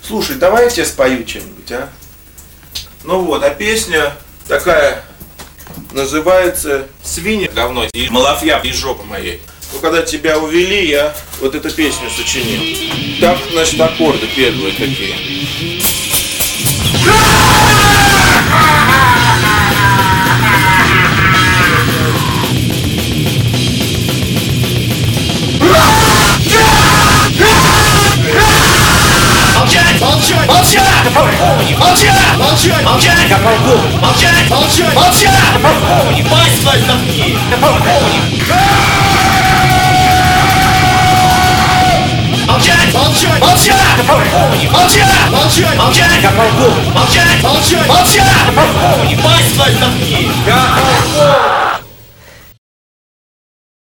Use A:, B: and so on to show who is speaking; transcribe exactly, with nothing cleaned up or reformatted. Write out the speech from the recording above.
A: Слушай, давай я тебе спою чем-нибудь, а? Ну вот, а песня такая называется «Свинья говно и малафья из жопы моей». Ну, когда тебя увели, я вот эту песню сочинил. Так, значит, аккорды первые такие.
B: Молчать! Молчать! Молчать! Молчать! Молчать! Молчать! Я полковник! Молчать! Молчать! Молчать! Я полковник! Пасть свою заткни! Я полковник! Молчать! Молчать! Молчать! Я полковник! Молчать! Молчать! Молчать! Я полковник! Молчать! Молчать! Молчать! Я полковник! Пасть свою заткни! Я полковник!